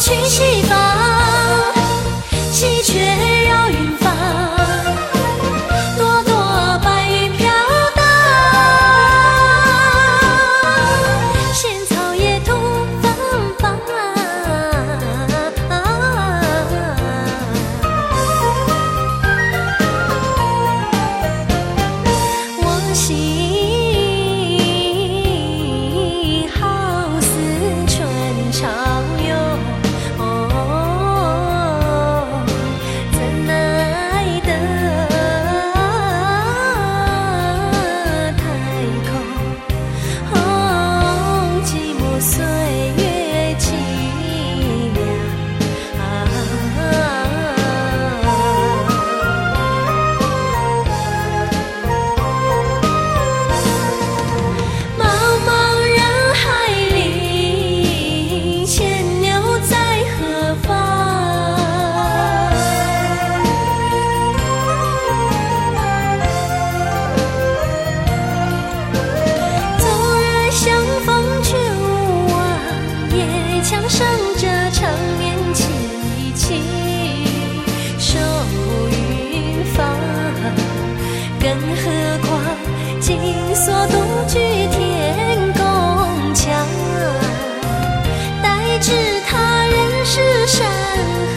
去西方，喜鹊绕云芳，朵朵白云飘荡，仙草野兔芬芳。我心好似春潮涌，怎奈得太空，寂寞岁月凄凉。茫茫人海里，牵牛在何方？纵然相逢却无望，也强盛着长年凄凄守云芳。更何况紧锁独居天宫墙，待至他人是山河。